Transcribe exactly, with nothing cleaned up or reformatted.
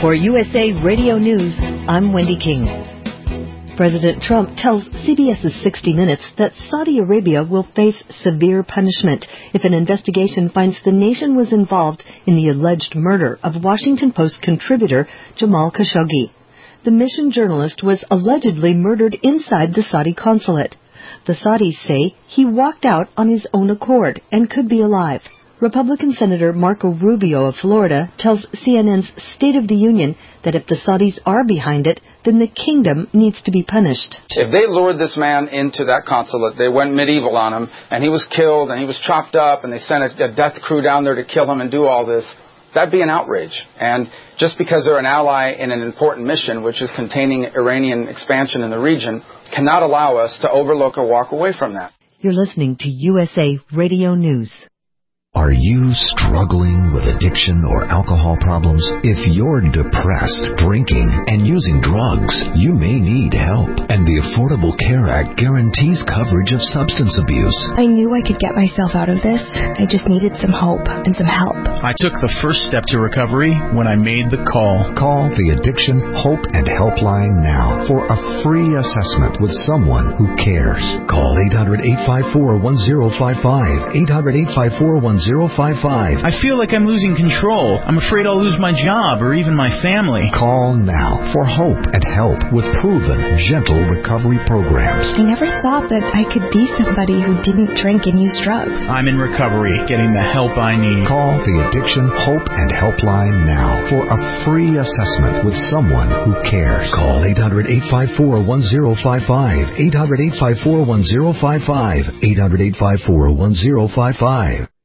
For U S A Radio News, I'm Wendy King. President Trump tells CBS's sixty minutes that Saudi Arabia will face severe punishment if an investigation finds the nation was involved in the alleged murder of Washington Post contributor Jamal Khashoggi. The Mission journalist was allegedly murdered inside the Saudi consulate. The Saudis say he walked out on his own accord and could be alive. Republican Senator Marco Rubio of Florida tells C N N's State of the Union that if the Saudis are behind it, then the kingdom needs to be punished. If they lured this man into that consulate, they went medieval on him, and he was killed, and he was chopped up, and they sent a, a death crew down there to kill him and do all this, that'd be an outrage. And just because they're an ally in an important mission, which is containing Iranian expansion in the region, cannot allow us to overlook or walk away from that. You're listening to U S A Radio News. Are you struggling with addiction or alcohol problems? If you're depressed, drinking, and using drugs, you may need help. And the Affordable Care Act guarantees coverage of substance abuse. I knew I could get myself out of this. I just needed some hope and some help. I took the first step to recovery when I made the call. Call the Addiction Hope and Helpline now for a free assessment with someone who cares. Call eight hundred, eight five four, one zero five five, eight hundred, eight five four, one zero five five. I feel like I'm losing control. I'm afraid I'll lose my job or even my family. Call now for hope and help with proven, gentle recovery programs. I never thought that I could be somebody who didn't drink and use drugs. I'm in recovery, getting the help I need. Call the Addiction Hope and Helpline now for a free assessment with someone who cares. Call eight hundred, eight five four, one zero five five, eight hundred, eight five four, one zero five five, eight hundred, eight five four, one zero five five.